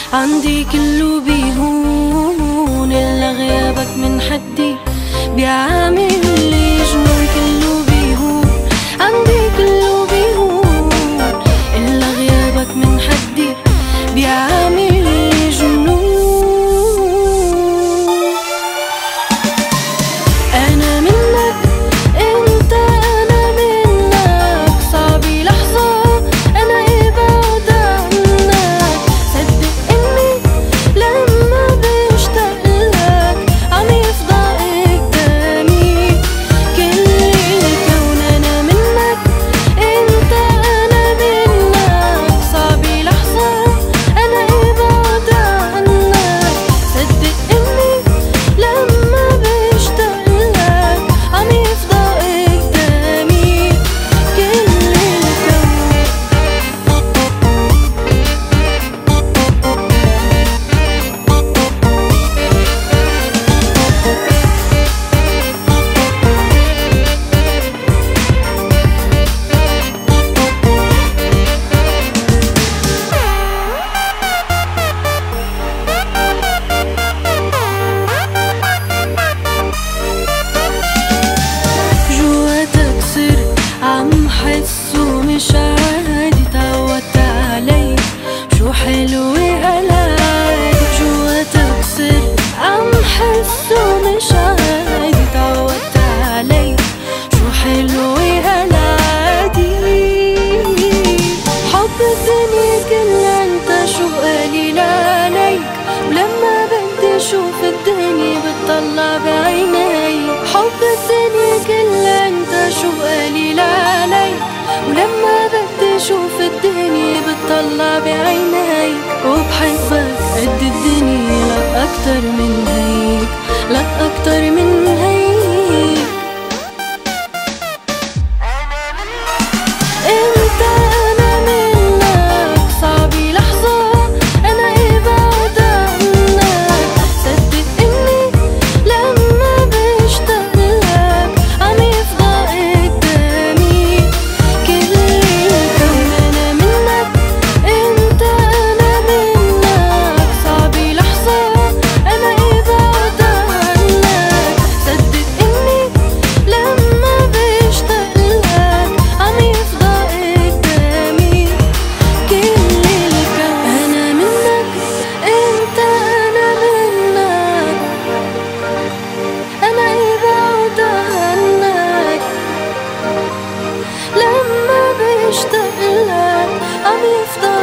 عندي كله بيهون إلا غيابك من حدي بيعمل لي جنون. كله بيهون عندي كله بيهون إلا غيابك من حدي بيعمل لي جنون. أنا منك أنت أنا منك صعبي لحظة أنا إبعد عنك. صدق إني لما بشتاق لك عم يفضى قدامي كل الكون. أنا منك أنت أنا منك صعبي لحظة أنا إبعد عنك. صدق إني لما بشتاق لك عم يفضى قدامي كل الكون. جواتك سر عم حسه مش عادي تعودت عليك شو حلو هالعادي. جواتك سر عم حسه مش عادي تعودت عليك شو حلو هالعادي. حب الدنيا كلها انت شو قليل عليك ولما بدي اشوف الدنيا بتطلع بعيني. حب الدنيا كلها انت شو قليل عليك ولما بدي اشوف الدنيا بتطلع بعيني. وبحبك قد الدنيا لا اكتر من هيك لا اكتر من هيك. انت انا منك صعبي لحظة انا ابعد عنك. صدق اني لما بشتاق لك عم يفضى قدامي كل الكون. انا منك انت انا منك صعبي لحظة انا ابعد عنك. صدق اني لما بشتاق لك عم يفضى قدامي كل الكون. انا منك انت انا منك انا ابعد عنك. لما بشتاق لك عم يفضى